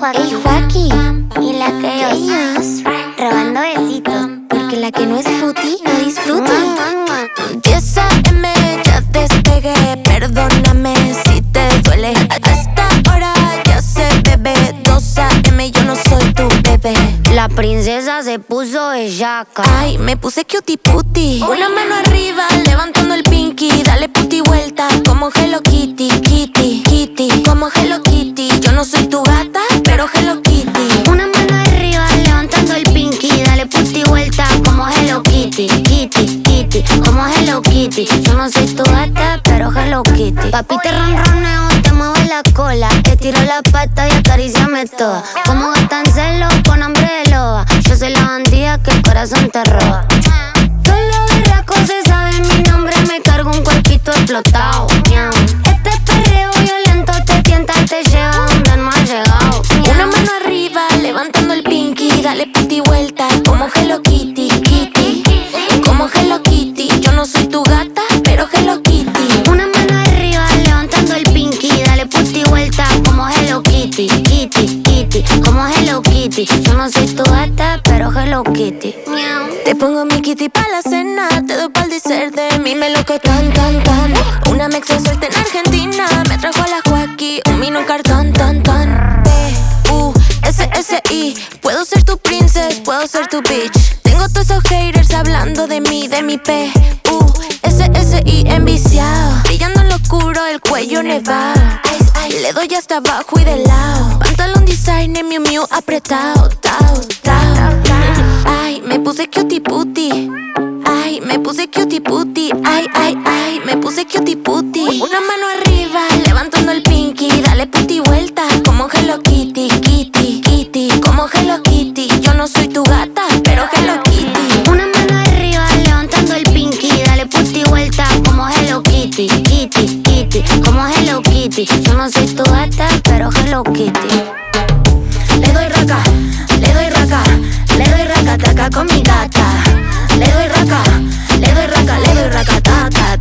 Ey, Joaquín, y la que ellos robando besitos, porque la que no es fruity no disfruta. 10 AM ya despegué, perdóname si te duele. A esta hora ya se bebe. 2 AM yo no soy tu bebé. La princesa se puso bellaca. Ay, me puse cutie puti. Una mano arriba, levantando el pinky. Dale puti vuelta, como Hello Kitty, Kitty, Kitty. Como Hello Kitty, yo no soy tu gata, pero Hello Kitty. Una mano arriba, levantando el pinky. Dale puti vuelta, como Hello Kitty, Kitty, Kitty. Como Hello Kitty, yo no soy tu gata, pero Hello Kitty. Papi, te ronroneo, te muevo la cola. Te tiro la pata y acaríciame toda. Como gata en celo, con hambre de loba. Yo soy la bandida que el corazón te roba. Todos los berracos se saben mi nombre. Me cargo un cuerpito explotado, miau. Este perreo violento te tienta y te lleva donde no has llegado, miau. Una mano arriba, levantando el pinky. Dale puti vuelta, como Hello Kitty, Kitty. Como Hello Kitty, yo no soy tu gata, pero Hello Kitty. Una mano arriba, levantando el pinky. Dale puti vuelta, como Hello Kitty, Kitty, Kitty. Como Hello Kitty, yo no soy tu gata, pero Hello Kitty, miau. Te pongo mi kitty pa' la cena. Te doy pa'l dessert de mí, me lo que tan. Una mexa suelta en Argentina. Me trajo a la Joaquín, un vino en cartón, tan. P-U-S-S-I. Puedo ser tu princess, puedo ser tu bitch. Tengo todos esos haters hablando de mí, de mi P-U-S-S-I enviciado. Brillando en lo oscuro, el cuello nevado. Le doy hasta abajo y de lado. Pantalón designer, Miu Miu apretado, tao. Ay, me puse cutie puti. Ay, me puse cutie puti. Ay, me puse cutie puti. Una mano arriba, levantando el pinky. Dale puti vuelta, como Hello Kitty, Kitty, Kitty. Como Hello Kitty, yo no soy tu gata, pero Hello Kitty. Una mano arriba, levantando el pinky. Dale puti vuelta, como Hello Kitty, Kitty, Kitty. Como Hello Kitty, yo no soy tu gata, pero Hello Kitty. Le doy raca, le doy raca, le doy raca, taca con mi gata. Le doy raca, le doy raca, le doy raca, taca.